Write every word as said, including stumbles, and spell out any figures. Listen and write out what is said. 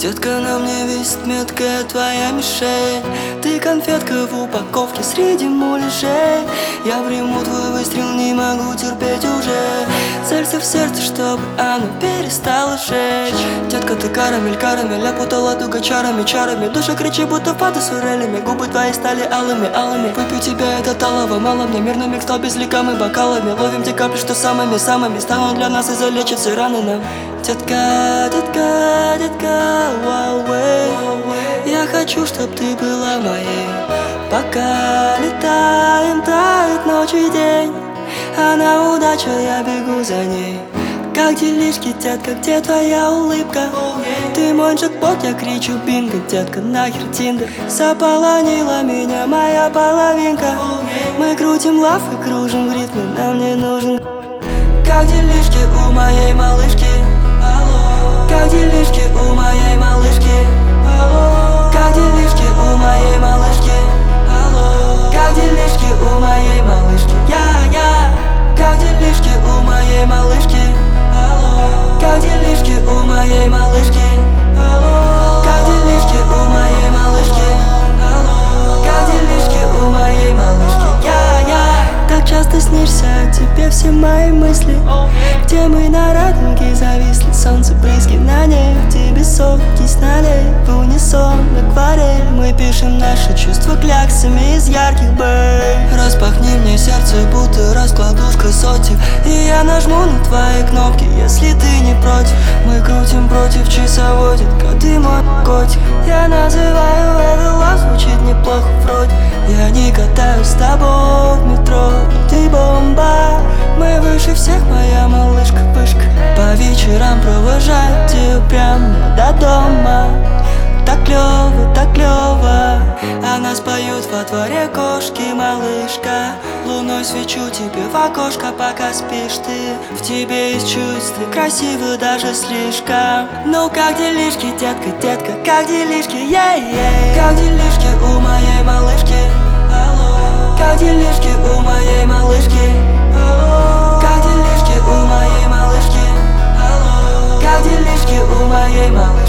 Детка, на мне висит меткая твоя мишень. Ты конфетка в упаковке среди муляжей. Я приму твой выстрел, не могу терпеть уже. Целься в сердце, чтобы оно перестало жечь. Детка, ты карамель, карамель, опутала дуга чарами, чарами. Душа кричит, будто фата с урелями. Губы твои стали алыми, алыми. Выпью тебя, это талово, мало мне. Мирный миг стал безликом и бокалами. Ловим те капли, что самыми, самыми станут для нас и залечат все раны нам. Детка, детка, детка, Huawei. Я хочу, чтоб ты была моей. Пока летаем, тает ночь и день. Она удача, я бегу за ней. Как делишки, детка, где твоя улыбка? Ты мой джекпот, я кричу бинго, детка, нахер тиндер. Заполонила меня моя половинка. Мы крутим лав и кружим в ритме, нам не нужен. Как делишки у моей малышки? Как делишки у моей малышки? Как делишки у моей малышки? Как делишки у моей малышки? Я, я. Как делишки у моей малышки? Как делишки у моей малышки? Как делишки у моей малышки? Как делишки у моей малышки? Я, я. Так часто снишься, тебе все мои мысли. Где мы на радуге зависли, солнце брызги на нефти, бессонки сняли в унисон акварель. Мы пишем наши чувства кляксами из ярких бэй. Распахни мне сердце, будто раскладушка сотик, и я нажму на твои кнопки, если ты не против. Мы крутим против часоводит, как ты мой котик. Я называю это лав, звучит неплохо вроде. Я не катаюсь с тобой в метро, ты бомба. Мы выше всех, моя малышка, вышка. По вечерам провожаю тебя прямо до дома. Так клёво, так клёво. А нас поют во дворе кошки, малышка. Луной свечу тебе в окошко, пока спишь ты. В тебе есть чувств, ты красивый даже слишком. Ну как делишки, детка, детка, как делишки, yeah-yeah. Как делишки у моей малышки? Как делишки у моей малышки? Как делишки у моей малышки? Как делишки у моей малышки?